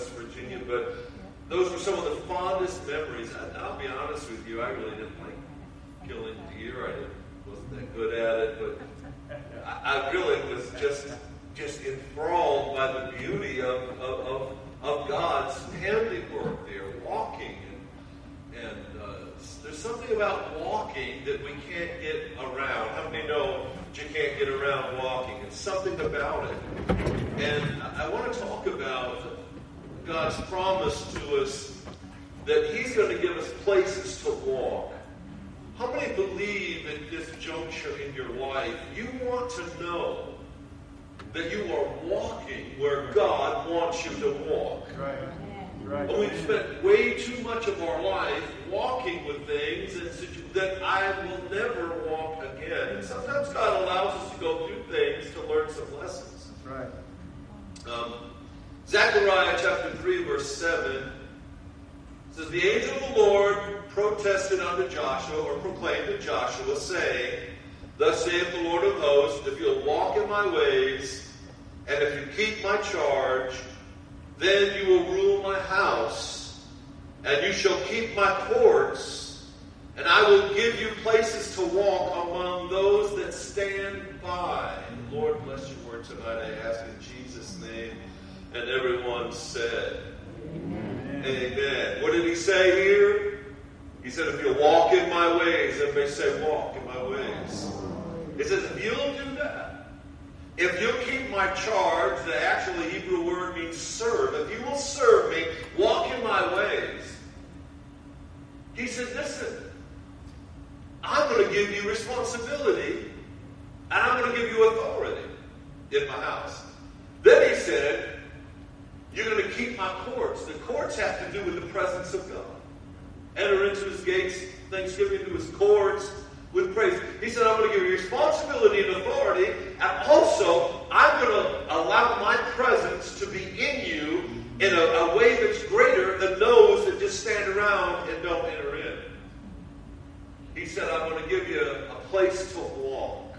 West Virginia, but those were some of the fondest memories. I'll be honest with you, I really didn't like killing deer. I wasn't that good at it, but I really was just enthralled by the beauty of God's handiwork there, walking. And there's something about walking that we can't get around. How many know that you can't get around walking? It's something about it. And I want to talk about God's promise to us that He's going to give us places to walk. How many believe at this juncture in your life you want to know that you are walking where God wants you to walk? Right. Right. But we've spent way too much of our life walking with things that I will never walk again. And sometimes God allows us to go through things to learn some lessons. Right. Zechariah chapter 3, verse 7 says, the angel of the Lord protested unto Joshua, or proclaimed to Joshua, saying, thus saith the Lord of hosts, if you'll walk in my ways, and if you keep my charge, then you will rule my house, and you shall keep my courts, and I will give you places to walk among those that stand by. Lord, bless your word tonight, I ask in Jesus' name. And everyone said, Amen. Amen. What did he say here? He said, if you walk in my ways, everybody say, walk in my ways. He says, if you'll do that, if you'll keep my charge, the actual Hebrew word means serve. If you will serve me, walk in my ways. He said, listen, I'm going to give you responsibility, and I'm going to give you authority in my house. Then he said, you're going to keep my courts. The courts have to do with the presence of God. Enter into his gates, thanksgiving, into his courts with praise. He said, I'm going to give you responsibility and authority, and also I'm going to allow my presence to be in you in a way that's greater than those that just stand around and don't enter in. He said, I'm going to give you a place to walk.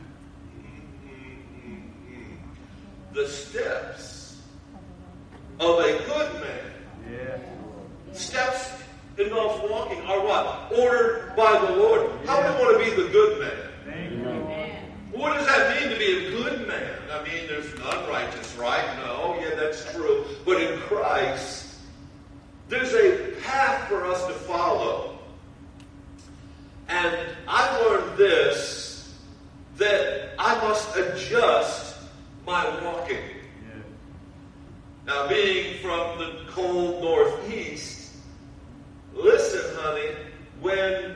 The steps of a good man. Yeah. Steps involves walking are what? Ordered by the Lord. How do we want to be the good man? Amen. What does that mean to be a good man? I mean, there's an unrighteous, right? No, yeah, that's true. But in Christ, there's a path for us to follow. And I've learned this, that I must adjust my walking. Yeah. Now, being from the cold northeast, listen, honey, when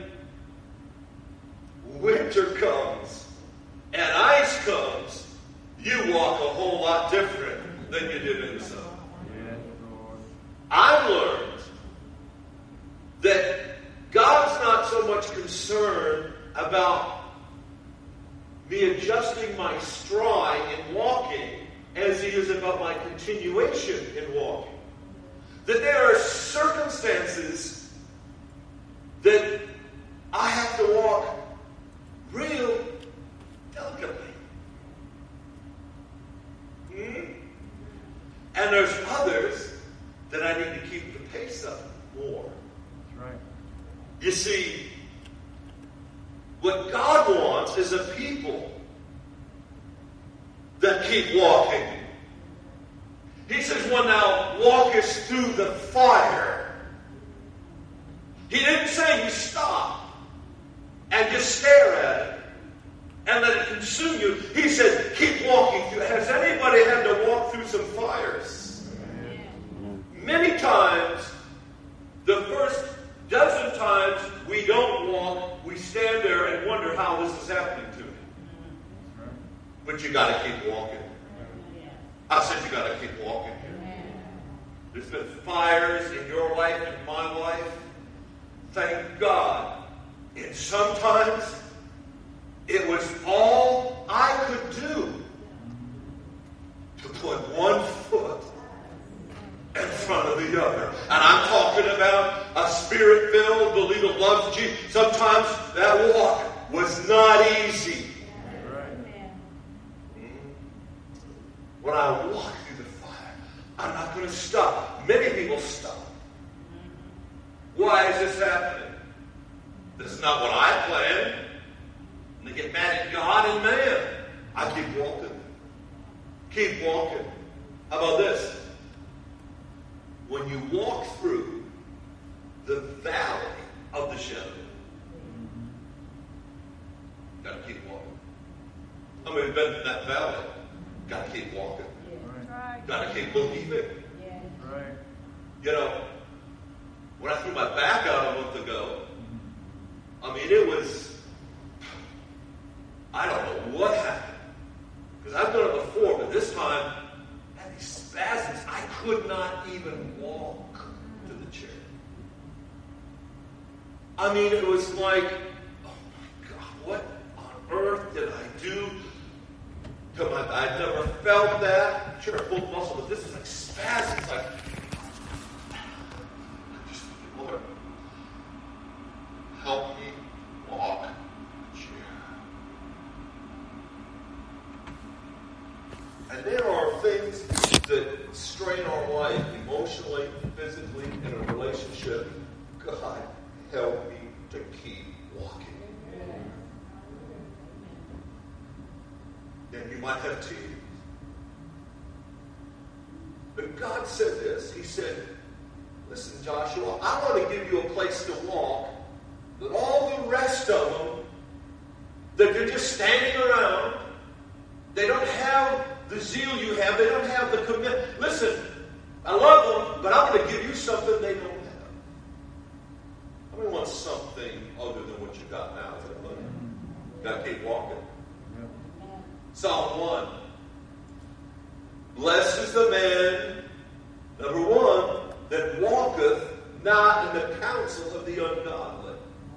winter comes and ice comes, you walk a whole lot different than you did in the summer. Yeah, Lord. I've learned that God's not so much concerned about me adjusting my stride in walking as he is about my continuation in walking. That there are circumstances that I have to walk real delicately. And there's others that I need to keep the pace up more. That's right. You see, what God wants is a people that keep walking. He says, when thou walkest through the fire. He didn't say you stop and just stare at it and let it consume you. He said, keep walking through. Has anybody had to walk through some fires? Many times, the first dozen times we don't walk, we stand there and wonder how this is happening to me. But you got to keep walking. I said you got to keep walking. There's been fires in your life and my life. Thank God. And sometimes it was all I could do to put one foot in front of the other. And I'm talking about a spirit-filled believer who loves Jesus. Sometimes that walk was not easy. When I walk through the fire, I'm not going to stop. Many people stop. Why is this happening? This is not what I planned. And they get mad at God and man. I keep walking. Keep walking. How about this? When you walk through the valley of the shadow, you've got to keep walking. How many have been in that valley? Got to keep walking. Got to keep believing. Right. You know, when I threw my back out a month ago, I mean, it was, I don't know what happened. Because I've done it before, but this time, I had these spasms. I could not even walk to the chair. I mean, it was like, oh my God, what on earth did I do? I'd never felt that. Sure, I pulled muscle, but this is like spasms. Like, just, Lord, help me walk the chair. And there are things that strain our life emotionally, physically, in a relationship. God, help me to keep walking. And you might have tears. But God said this. He said, listen, Joshua, I want to give you a place to walk that all the rest of them, that they're just standing around, they don't have the zeal you have, they don't have the commitment. Listen, I love them, but I'm going to give you something they don't have. I don't want something other than what you got now. Got to keep walking. Psalm 1. Blessed is the man, number 1, that walketh not in the counsel of the ungodly.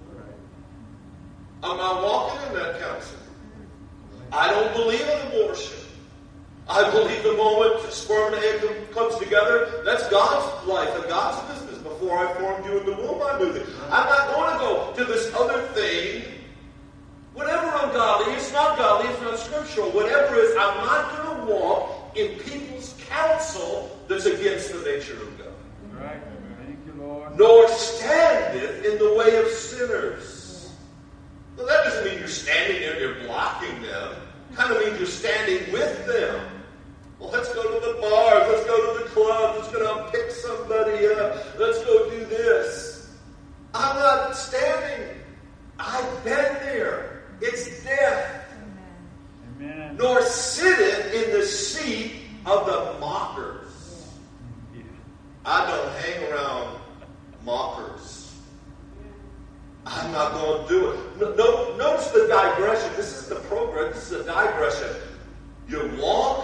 I'm not walking in that counsel. I don't believe in abortion. I believe the moment sperm and egg comes together, that's God's life and God's business. Before I formed you in the womb, I knew that. I'm not going to go to this other thing. Whatever ungodly, it's not godly, it's not scriptural. Whatever is, I'm not going to walk in people's counsel that's against the nature of God. Right. Thank you, Lord. Nor standeth in the way of sinners. Well, that doesn't mean you're standing there and you're blocking them. It kind of means you're standing with them. Well, let's go to the bar, let's go to the club, let's go down and pick somebody up, let's go do this. I'm not standing. I've been there. It's death. Amen. Nor sitteth in the seat of the mockers. Yeah. I don't hang around mockers. I'm not going to do it. No, notice the digression. This is the program. This is a digression. You walk,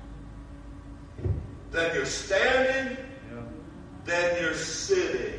then you're standing, then you're sitting.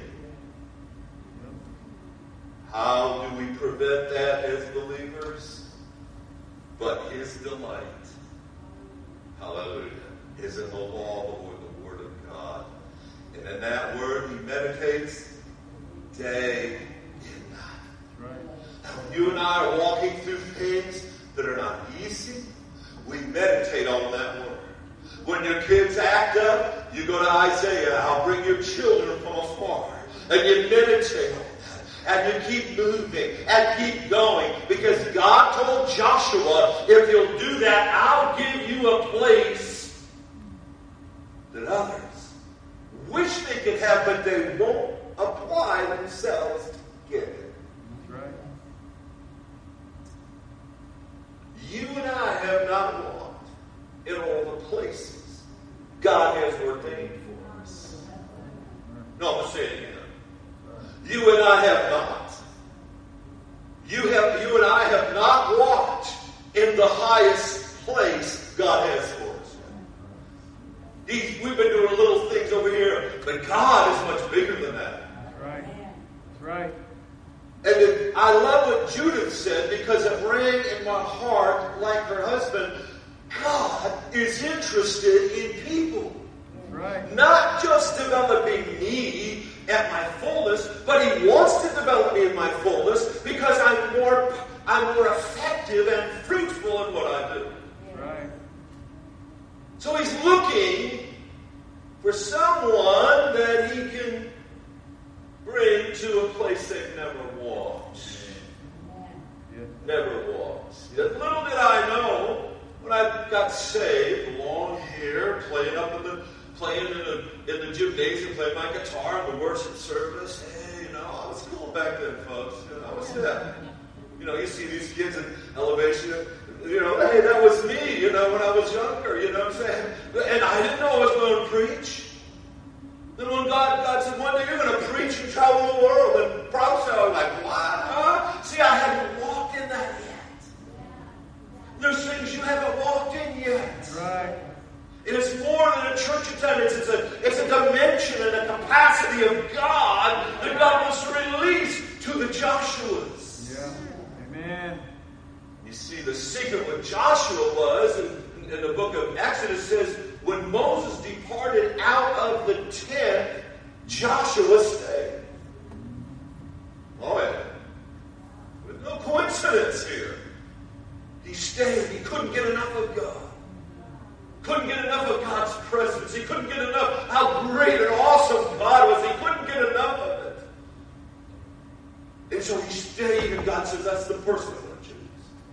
How do we prevent that as believers? But His delight, hallelujah, is in the law or the Word of God. And in that Word He meditates day and night. Right. Now, when you and I are walking through things that are not easy, we meditate on that Word. When your kids act up, you go to Isaiah, I'll bring your children from afar. And you meditate on that. And you keep moving and keep going. Because God told Joshua, if you'll do that, I'll give you a place that others wish they could have, but they won't apply themselves to get it. That's right. You and I have not walked in all the places God has ordained for us. No, I'm going to say it again. You and I have not. You and I have not walked in the highest place God has for us. We've been doing little things over here, but God is much bigger than that. That's right. That's right. And I love what Judith said, because it rang in my heart like her husband. God is interested in people. That's right. Not just developing me at my fullness, but He wants to develop me in my fullness because I'm more effective and fruitful in what I do. That's right. So He's looking for someone that he can bring to a place they've never walked. Never walked. Yet little did I know when I got saved, long hair, playing in the gymnasium, playing my guitar in the worship service. Hey, I was cool back then, folks. I was that. You see these kids in Elevation. Hey, that was me. When I was younger. You know what I'm saying? And I didn't know I was going to preach. Then when God said, one day you're going to preach and travel the world and prophesy, I was like, what? Huh? See, I hadn't walked in that yet. There's things you haven't walked in yet. Right. It is more than a church attendance. It's a dimension and a capacity of God that God wants to release to the Joshuas. Yeah. Amen. You see, the secret with Joshua was, in the book of Exodus says, when Moses departed out of the tent, Joshua stayed. Oh, yeah. There's no coincidence here. He stayed. He couldn't get enough of God. Couldn't get enough of God's presence. He couldn't get enough how great and awesome God was. He couldn't get enough of it. And so he stayed, and God says, that's the person I want to choose.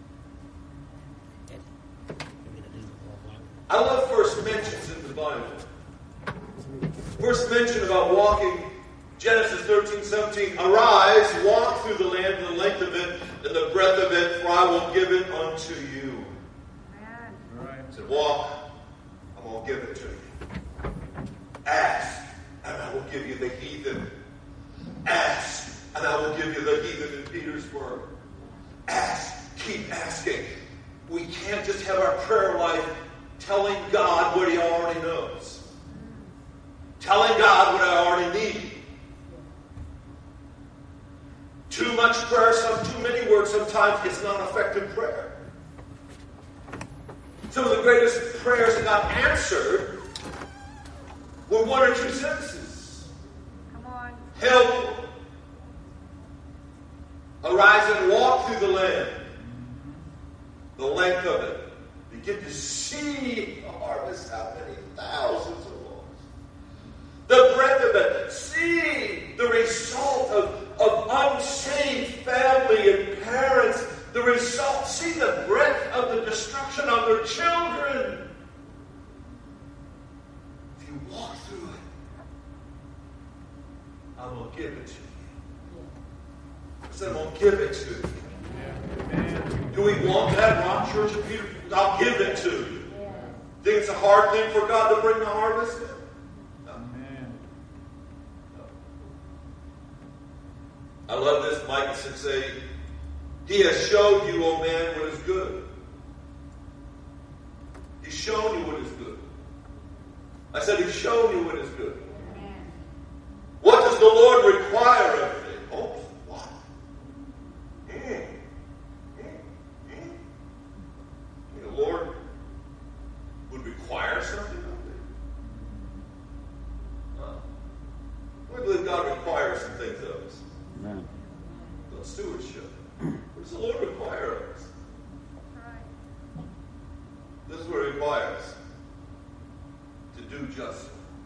I love first mentions in the Bible. First mention about walking, Genesis 13:17. Arise, walk through the land, the length of it, and the breadth of it, for I will give it unto you. Right. He said, walk, I'm going to give it to you. Ask, and I will give you the heathen. Ask, and I will give you the heathen in Petersburg. Ask, keep asking. We can't just have our prayer life telling God what he already knows. Telling God what I already need. Too much prayer, too many words sometimes, it's not effective prayer. Some of the greatest prayers that God answered were one or two sentences. Come on. Help. Arise and walk through the land. The length of it. Begin to see the harvest, how many thousands of loaves. The breadth of it. See the result of unsaved family and parents. The result. See the breadth of the destruction of their children. If you walk through it, I will give it to you. I said, I'm going to give it to you. Amen. Do we want that, Rock Church of Peter? I'll give it to you. Think it's a hard thing for God to bring the harvest in? No. Amen. No. I love this. Micah 6:8. He has showed you, O man, what is good. He's shown you what is good. I said he's shown you what is good. What does the Lord require of thee? Oh, what? The Lord would require something of thee? I believe God requires some things of us. Amen. Well, stewardship. What does the Lord require of us? This is what it requires. To do justly.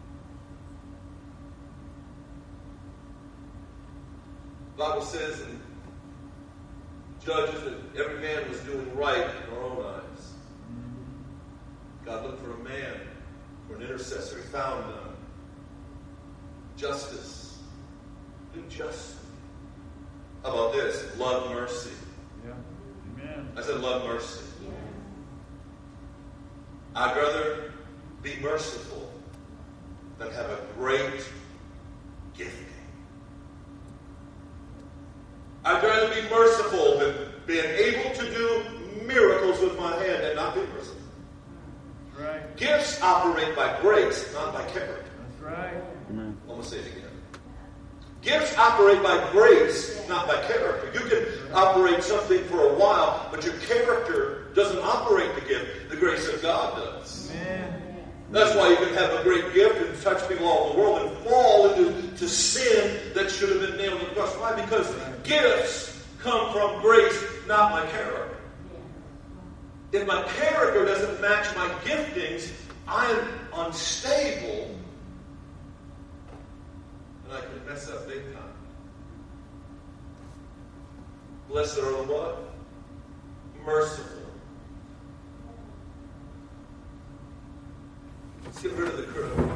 The Bible says in Judges that every man was doing right in our own eyes. God looked for a man, for an intercessor. He found none. Justice. Do justly. How about this? Love mercy. Yeah. Amen. I said love mercy. I'd rather be merciful than have a great gifting. I'd rather be merciful than being able to do miracles with my hand and not be merciful. That's right. Gifts operate by grace, not by character. That's right. Amen. I'm going to say it again. Gifts operate by grace, not by character. You can operate something for a while, but your character doesn't operate the gift. The grace of God does. Amen. That's why you can have a great gift and touch people all over the world and fall into sin that should have been nailed to the cross. Why? Because gifts come from grace, not my character. If my character doesn't match my giftings, I am unstable to mess up big time. Blessed are the what? Merciful. Let's get rid of the critical.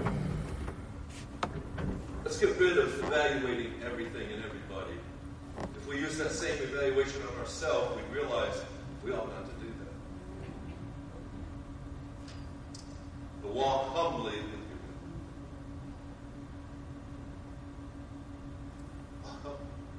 Let's get rid of evaluating everything and everybody. If we use that same evaluation on ourselves, we realize we ought not to do that. But walk humbly with your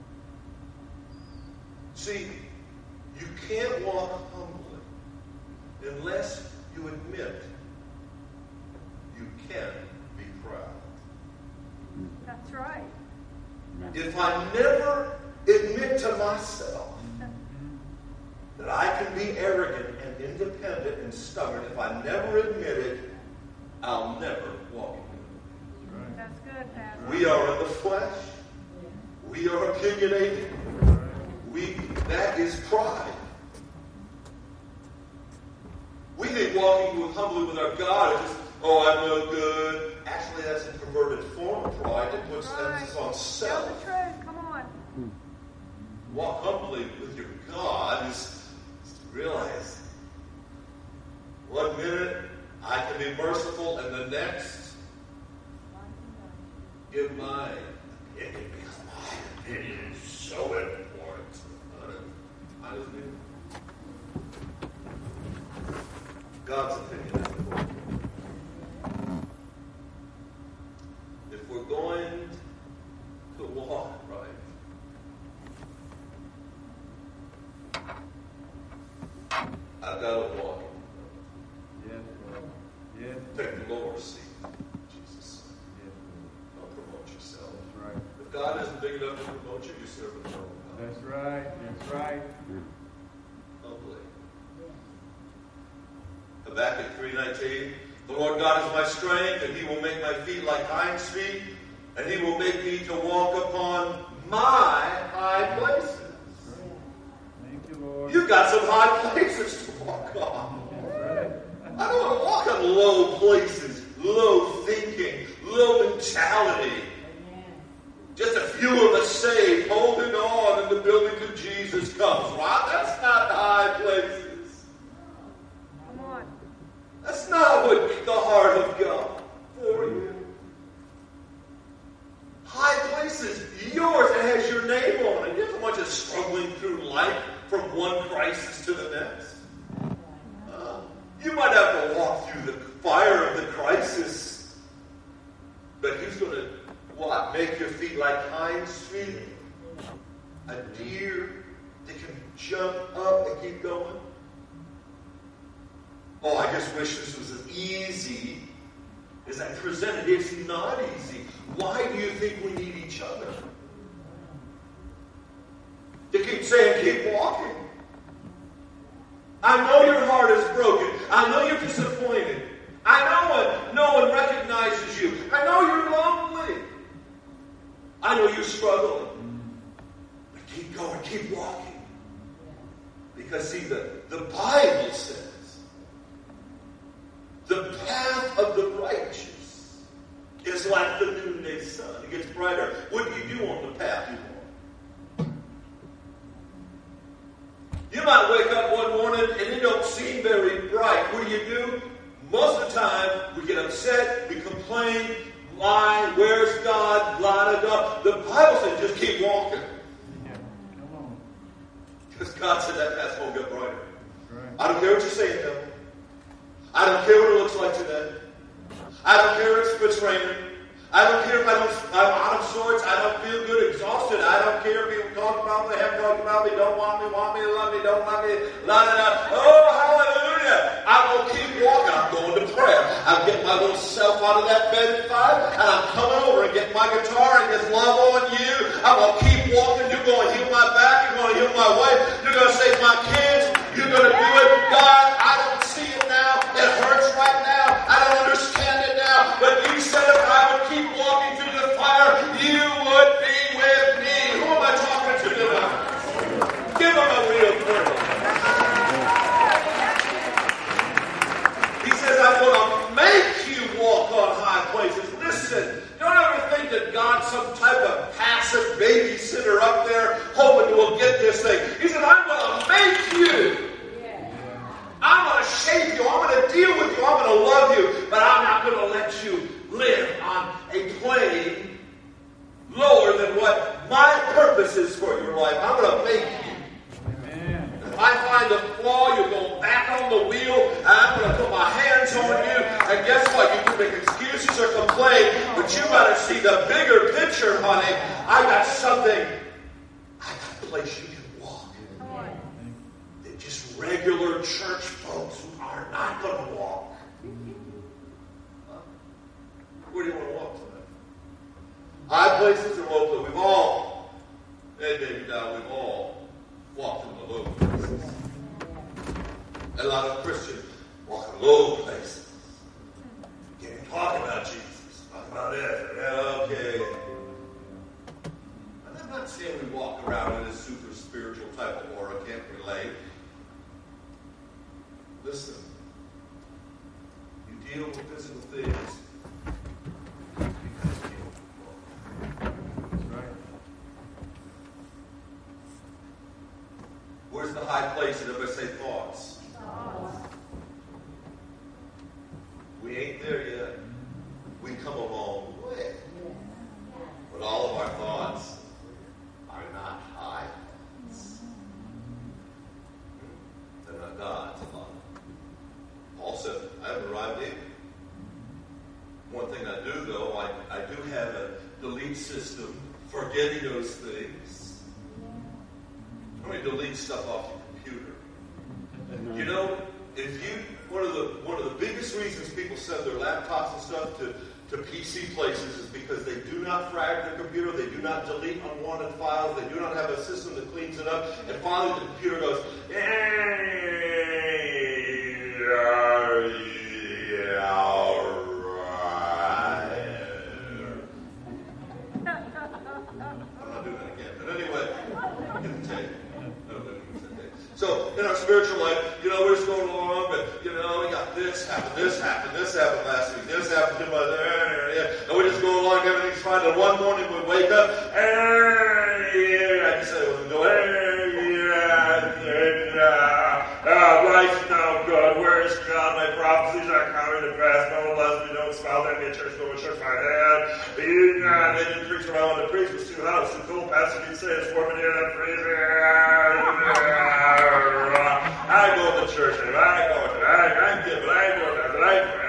See, you can't walk humbly unless you admit you can be proud. That's right. If I never admit to myself that I can be arrogant and independent and stubborn, if I never admit it, I'll never walk in it. That's good, Pastor. We are in the flesh. We are opinionated. That is pride. We think walking humbly with our God is just, oh, I'm no good. Actually, that's a perverted form of pride that puts emphasis on self. Tell the truth. Come on. Walk humbly with your God is to realize 1 minute I can be merciful, and the next give my opinion because my opinion is so important. I just mean God's opinion is important. If we're going to walk right, I've got to walk in. Yes, Lord. Yes. Take the lower seat, Jesus. Yes, Don't promote yourself. that's right. If God isn't big enough to promote you, you're serving the wrong God. That's right. That's right. Humbly. Habakkuk 3:19. The Lord God is my strength, and He will make my feet like hinds' feet, and He will make me to walk upon my high places. Thank you, Lord. You've got some high places to walk on. That's right. I don't want to walk on low places, low thinking, low mentality. Just a few of us saved, holding on until the building of Jesus comes. Right? That's not high places. Come on. That's not what the heart of God for you. High places, yours, it has your name on it. You don't want to struggling through life from one crisis to the next. You might have to walk through the fire of the crisis, but He's going to, what? Make your feet like hinds' feet? A deer that can jump up and keep going? Oh, I just wish this was as easy as I presented. It's not easy. Why do you think we need each other? To keep saying, keep walking. I know your heart is broken. I know you're disappointed. I know no one recognizes you. I know you're lonely. I know you're struggling. But keep going, keep walking. Because see, the Bible says the path of the righteous is like the noonday sun. It gets brighter. What do you do on the path you want? You might wake up one morning and it don't seem very bright. What do? Most of the time, we get upset, we complain, lie, where's God, blah, blah, blah. The Bible says just keep walking. Yeah. Come on. Because God said that path won't get brighter. Right. I don't care what you're saying, devil. I don't care what it looks like today. I don't care if it's raining. I don't care if I'm out of sorts. I don't feel good, exhausted. I don't care if people talk about me, have talked about me, don't want me, love me, don't love me, la la la. Oh, hallelujah. I'm going to keep walking. I'm going to prayer. I'm getting my little self out of that bed at 5, and I'm coming over and getting my guitar and just love on you. I'm going to keep walking. You're going to heal my back. You're going to heal my wife. You're going to save my kids. You're going to do it. God, I don't see it now. It hurts right now. I don't understand it now. But you said if I would keep walking through the fire, you would be with me. Who am I talking to tonight? Give him a real prayer. He says, I'm going to make you walk on high places. Listen, don't ever think that God not some type of passive babysitter up there hoping we'll get this thing. He said, I'm going to make you. I'm going to shape you. I'm going to deal with you. I'm going to love you. But I'm not going to let you live on a plane lower than what my purpose is for your life. I'm going to make you. Amen. If I find a flaw, you're going back on the wheel, and I'm going to put my hands on you. And guess what? You can make excuses or complain, but you got to see the bigger picture, honey. I got something. I got a place you can walk. Come on. That just regular church folks are not going to walk. Huh? Where do you want to walk tonight? High places or low places? We've all, and maybe now we've all walked in the low places. A lot of Christians walk in low places. Can't even talk about Jesus. Talk about it. Yeah, okay. And I'm not saying we walk around in a super spiritual type of aura. Can't relate. Listen. You deal with physical things. That's right. Where's the high place? And everybody say thoughts. We ain't there yet. We come a long way. But all of our thoughts are not high. They're not God's thoughts. Paul said, I haven't arrived either. One thing I do, though, I do have a delete system for getting those things. How many delete stuff off your computer? You know, if you one of the biggest reasons people send their laptops and stuff to PC places is because they do not frag their computer, they do not delete unwanted files, they do not have a system that cleans it up, and finally the computer goes, I'm not doing that again. But anyway, I can tell you. So in our spiritual life, you know, we're just going along, but you know, we got this happened last week, this happened to my and we just go along, everything's fine. And one morning we wake up, I just say, well, go, life's no good. Where's God? My prophecies are coming to pass. No lesbian, don't smile at me at church, go to church, my dad. They didn't preach what I wanted to preach. It was too hot, it was too cool. Pastor didn't say it's 4 minutes, I'm freezing. I go to church, and I go to I give it, I go to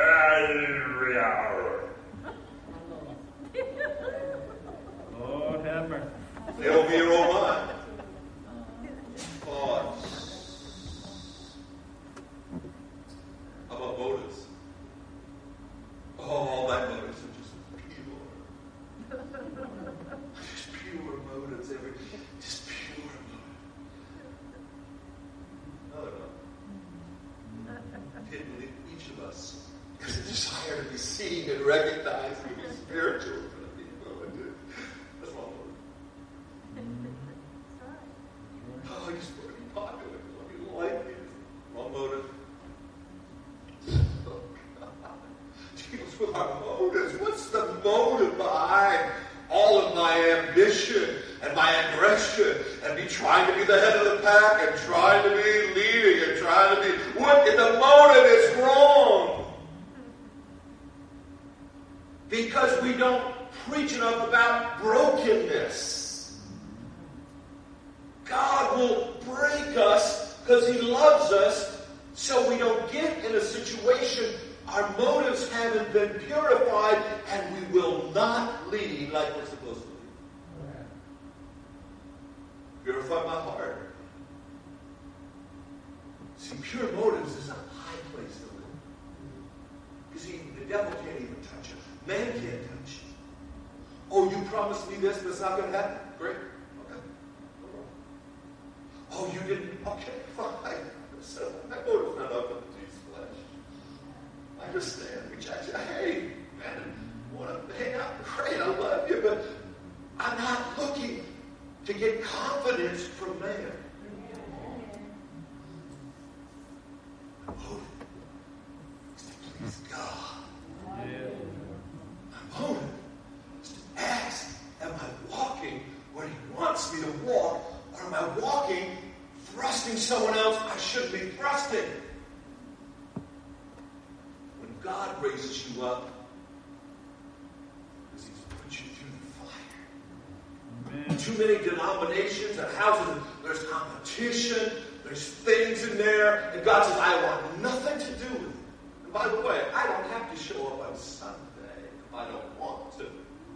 Lord have mercy. It'll be your own mind. Thoughts. How about motives? Oh, all my motives are just pure. Just pure motives. Just pure motives. No, they're not. Hidden in each of us is a desire to be seen and recognized, to be spiritual. That's one motive. Oh, I just want to be popular. I want to be like me. Wrong motive. Oh, God. Deals with our motives. What's the motive behind all of my ambition and my aggression and me trying to be the head of the pack and trying to be leading and trying to be... What if the motive is wrong? Because we don't preach enough about brokenness. God will break us because He loves us, so we don't get in a situation our motives haven't been purified and we will not lead like we're supposed to lead. Purify my heart. See, pure motives is a high place to live. Because the devil can't even touch it. Man can't touch it. Oh, you promised me this, but it's not going to happen. Great. Okay. No problem. Oh, you didn't. Okay, fine. So my motive's not open to Jesus' flesh. I understand. Rejection. Hey, man, I want to hang out. Great, I love you, but I'm not looking to get confidence from man. My motive is to please God. Yeah. My motive is to ask someone else I shouldn't be thrusting. When God raises you up, because He's put you through the fire. Amen. Too many denominations and houses, there's competition, there's things in there, and God says, I want nothing to do with it. And by the way, I don't have to show up on Sunday if I don't want to.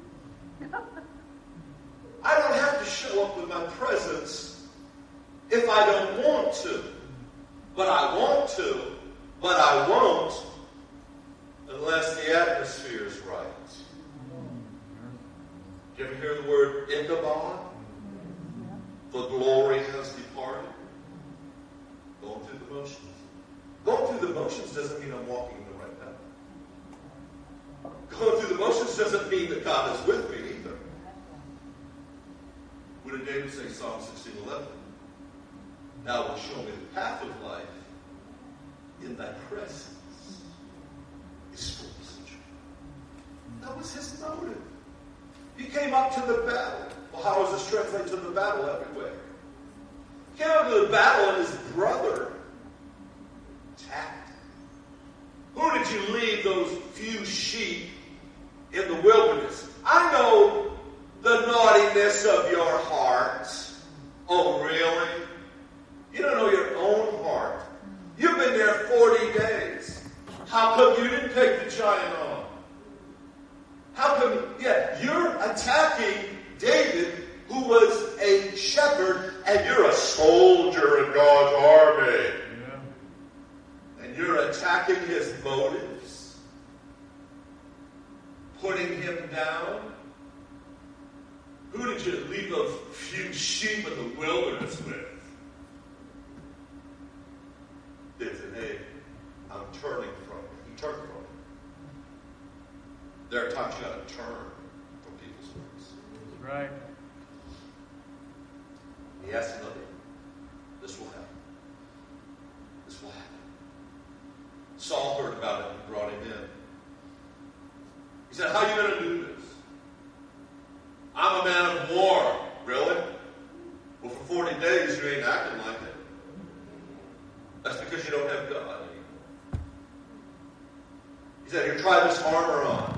I don't have to show up with my presence if I don't want to. But I want to, but I won't unless the atmosphere is right. Do you ever hear the word Ichabod? The glory has departed. Going through the motions. Going through the motions doesn't mean I'm walking in the right path. Going through the motions doesn't mean that God is with me either. What did David say, Psalm 16:11? Thou wilt show me the path of life. In thy presence is fullness of joy. That was his motive. He came up to the battle. Well, how does this translate to the battle everywhere? He came up to the battle and his brother attacked him. Who did you leave those few sheep in the wilderness? I know the naughtiness of your heart. Oh, really? You don't know your own heart. You've been there 40 days. How come you didn't take the giant on? How come, you're attacking David, who was a shepherd, and you're a soldier in God's army. Yeah. And you're attacking his motives, putting him down. Who did you leave those few sheep in the wilderness with? They said, hey, I'm turning from it. He turned from it. There are times you got to turn from people's ways. That's right. He asked another, this will happen. This will happen. Saul heard about it and brought him in. He said, how are you going to do this? I'm a man of war. Really? Well, for 40 days you ain't acting like it. That's because you don't have God anymore. He said, here, try this armor on.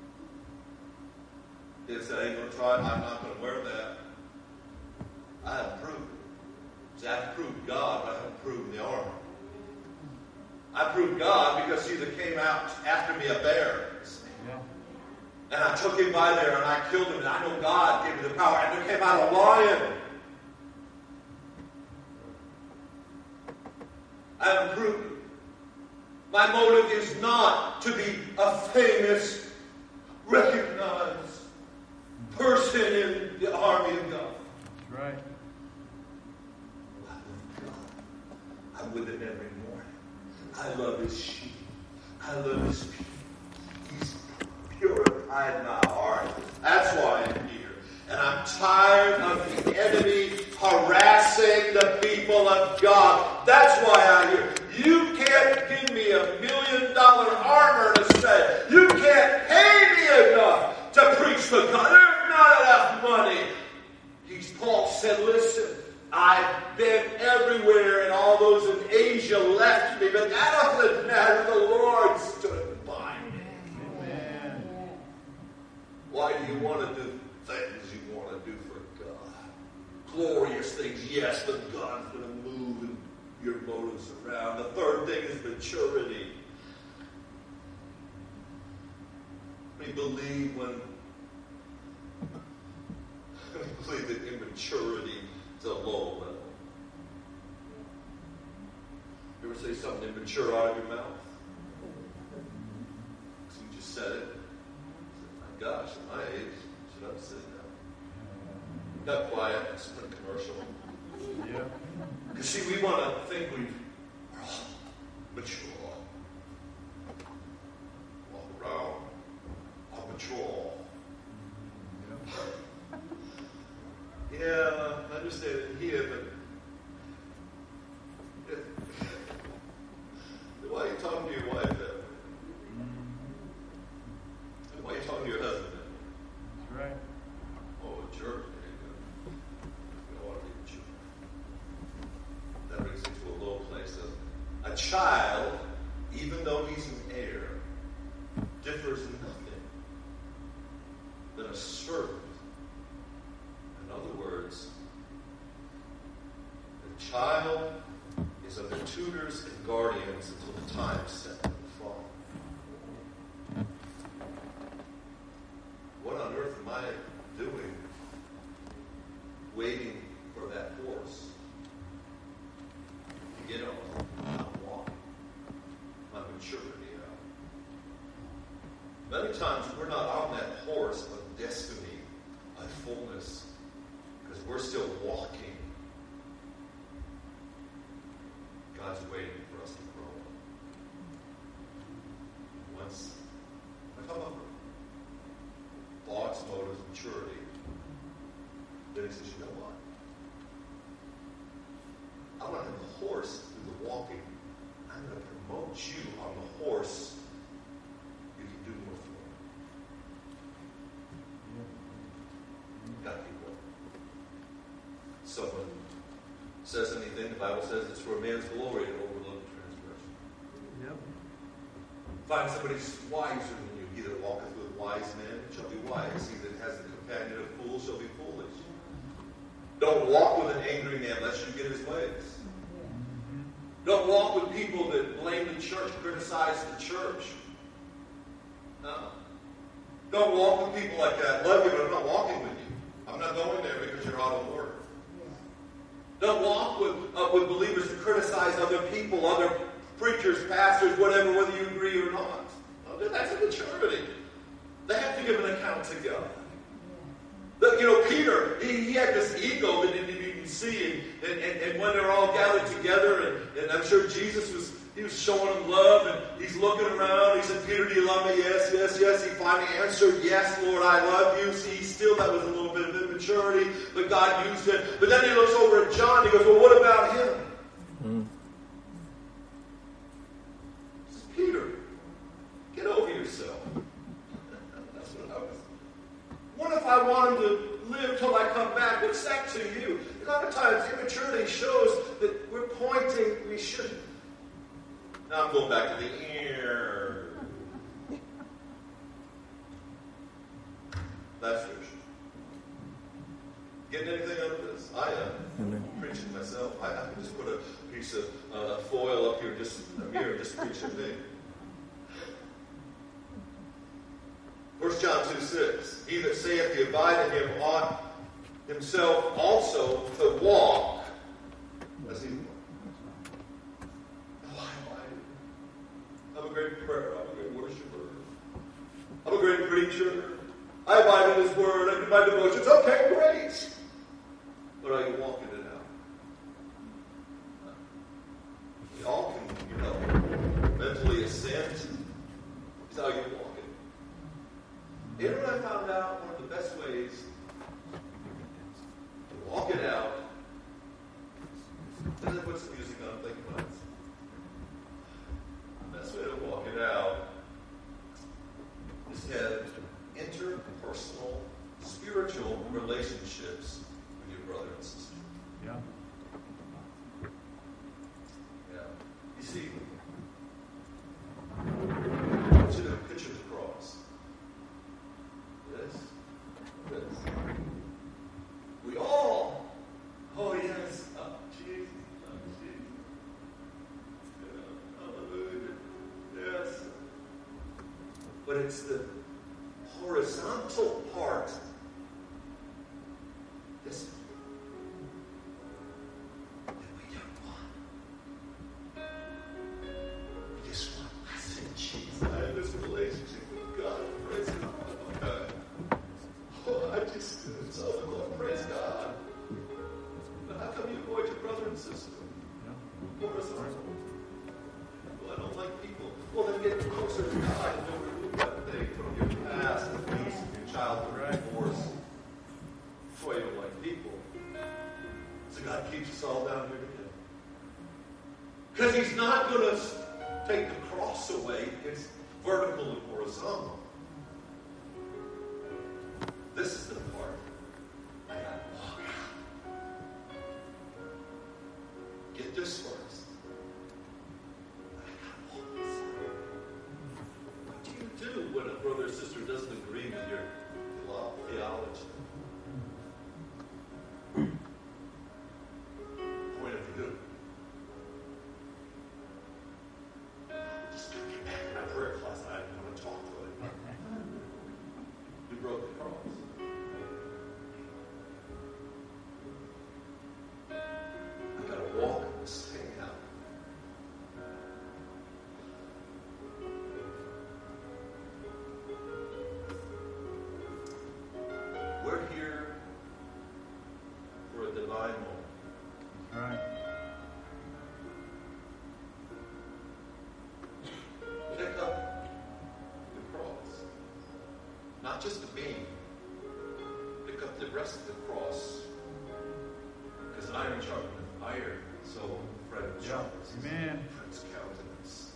He said, I ain't going to try it. I'm not going to wear that. I haven't proved it. See, I have proved God, but I haven't proven the armor. I proved God because he that came out after me a bear. Yeah. And I took him by there and I killed him. And I know God gave me the power. And there came out a lion. I haven't proved it. My motive is not to be a famous, recognized person in the army of God. That's right. I love God. I'm with him every morning. I love his sheep. I love his people. He's purified my heart. That's why I'm here. And I'm tired of the enemy harassing the people of God. That's why I'm here. You can't give me $1 million armor to say, you can't pay me enough to preach the God. There's not enough money. Paul said, listen, I've been everywhere and all those in Asia left me, but that doesn't matter. The Lord stood by me. Amen. Why do you want to do things you want to do for God? Glorious things, yes, but God's going to move your motives around. The third thing is maturity. We believe that immaturity is a low level. You ever say something immature out of your mouth? So you just said it. My gosh, at my age, should I say that? Got quiet. It's been a commercial. Yeah. Because see, we want to think we're all mature. Walk around. I'm mature. Yeah, I understand it here, but why are you talking to your wife then? And why are you talking to your husband then? That's right. Oh, a jerk. There you go. You don't want to be a jerk. That brings child is under tutors and guardians until the time set for the fall. What on earth am I doing waiting for that horse to get on? I'm walking my maturity out. Many times we're not on that horse of destiny, of fullness, because we're still walking. God's waiting for us to grow. Once I come up with thoughts, motives, maturity, then he says, you know what? I'm not going to horse through the walking. I'm going to promote you on the horse. You can do more for me. Got to keep going. Someone says anything, the Bible says it's for a man's glory to overlook transgression. Yep. Find somebody wiser than you. He that walketh with wise men shall be wise. He that has the companion of fools shall be foolish. Don't walk with an angry man lest you get his ways. Don't walk with people that blame the church, criticize the church. No. Don't walk with people like that. Love you, but I'm not walking with you. I'm not going there because you're out of order. Don't walk with believers that criticize other people, other preachers, pastors, whatever, whether you agree or not. No, that's immaturity. They have to give an account to God. You know, Peter, he had this ego that he didn't even see. And when they're all gathered together, and I'm sure Jesus was showing him love, and he's looking around. He said, Peter, do you love me? Yes, yes, yes. He finally answered, yes, Lord, I love you. See, still that was a little bit of immaturity, but God used it. But then he looks over at John, he goes, well, what about him? He says, Peter, get over yourself. That's what I was. What if I want him to live till I come back? What's that to you? A lot of times immaturity shows that we're pointing, we shouldn't. Now I'm going back to the ear. Last verse. Getting anything out of this? I am. I'm preaching myself. I can just put a piece of foil up here, just a mirror, just preach a thing. 1 John 2:6. He that saith he abide in him ought himself also to walk as he walked. I'm a great prayer. I'm a great worshiper. I'm a great preacher. I abide in his word. I do my devotions. Okay, great. But are you walking it out? We all can, mentally assent. It's how you walk it. You know what I found out? One of the best ways to walk it out. And then put some music on. Think about it. Best way to walk it out is to have interpersonal, spiritual relationships with your brother and sister. Yeah. Yeah. You see, I want you to picture the cross. This. We all, oh yes, oh Jesus, oh Jesus. Hallelujah. Yes. But it's the horizontal part. This that we don't want. We just want, I said, Jesus, I have this relationship with God. Praise God. Okay. Oh, I just, it's all the Lord. Praise God. But how come you avoid your brother and sister? Horizontal. Well, I don't like people. Well, then get closer to God and don't remove that thing from your past, abuse, your childhood, divorce. That's why you don't like people. So God keeps us all down here together. Because he's not going to take the cross away. It's vertical and horizontal. This is the part I got to walk out. Get this first. What do you do when a brother or sister doesn't agree with your theology? Point of view. we're here for a divine moment. That's right. Pick up the cross. Not just the beam. Pick up the rest of the cross. Because iron sharpens iron, so Fred sharpens Amen. Fred's countenance.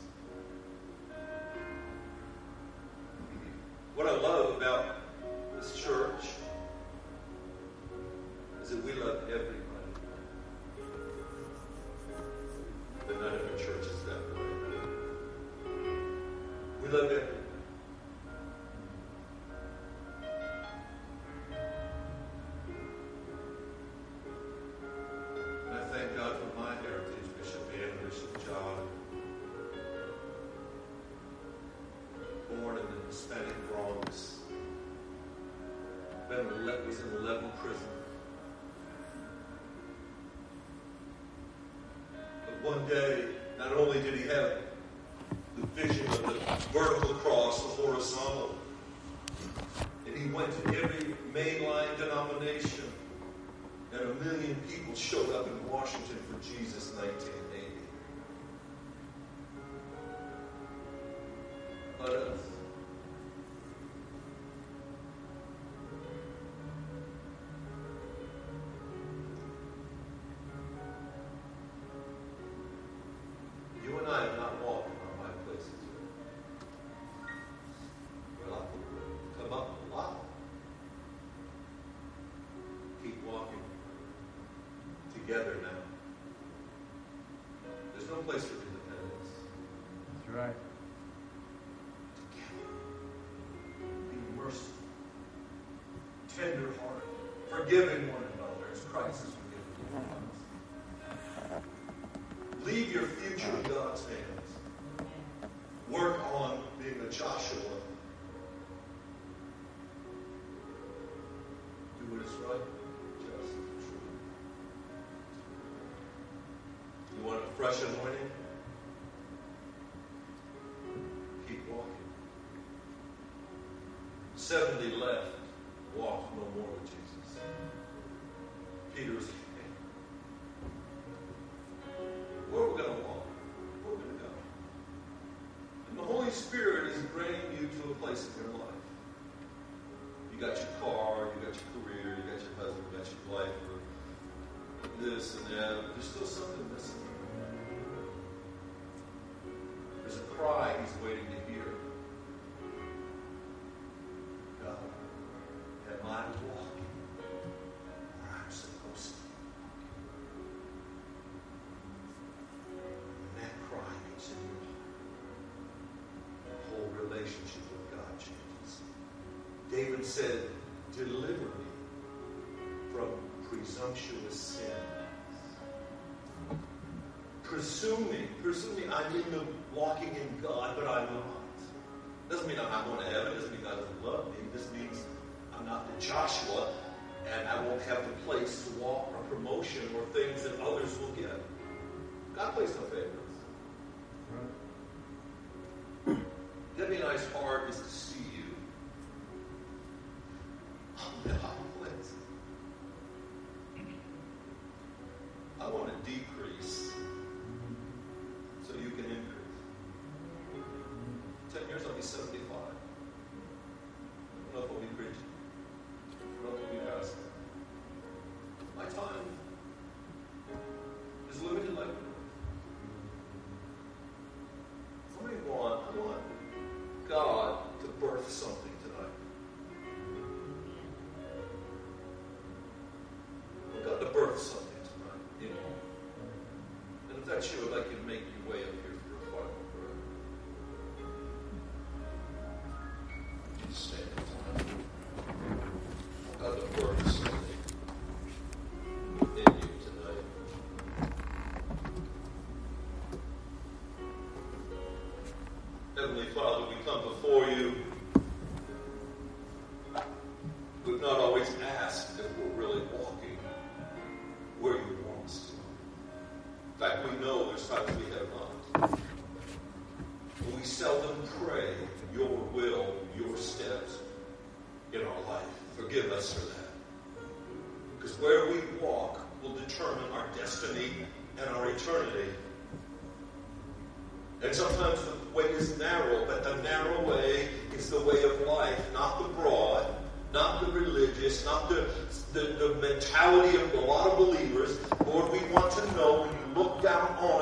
What I love about this church is that we love everybody. But none of the church is that way. We love everybody. And I thank God for my heritage, Bishop Ann, Bishop John. Born in the Hispanic Bronx. Was in 11 prison. But one day, not only did he have the vision of the vertical cross, the horizontal, and he went to every mainline denomination, and 1 million people showed up in Washington for Jesus in 1980. But us. You and I have not walked in our high places. Well, I've come up a lot. Keep walking together now. There's no place for independence. That's right. Be merciful, tender-hearted, forgiving one another as Christ has forgiven us. Leave your future in God's hands. Work on being a Joshua. Do what is right, just, and true. You want a fresh anointing? Keep walking. 70 left. Walk no more with Jesus. Peter's where are we going to walk? Where are we going to go? And the Holy Spirit is bringing you to a place in your life. You got your car, you got your career, you got your husband, you got your wife, or this and that. But there's still something missing. There's a cry he's waiting to hear. God, am I walking where I'm supposed to? And that cry gets in your heart. The whole relationship with God changes. David said, deliver me from presumptuous sin. Presuming I'm in the walking in God, but I'm not. Doesn't mean I'm not going to heaven. Doesn't mean God doesn't love me. This means I'm not the Joshua, and I won't have the place to walk or promotion or things that others will get. God plays no favorites. Right. Debbie and I's heart is to see you on the high place. I want to decrease so you can increase. 10 years I'll be 75. I don't know if I'll be preaching. I don't know if I'll be pastor. My time is limited like I want God to birth something tonight. I want God to birth something tonight, you know. And if that's you, I'd like you to make your way up here for a final prayer. Just stand tonight. God to birth something in you tonight. Heavenly Father, we come before you. We've not always asked if we're really walking where you want us to. In fact, we know there's times we have not. We seldom pray your will, your steps in our life. Forgive us for that. Because where we walk will determine our destiny and our eternity. And sometimes the way is narrow, but the narrow way is the way of life, not the broad, not the religious, not the mentality of a lot of believers. Lord, we want to know when you look down on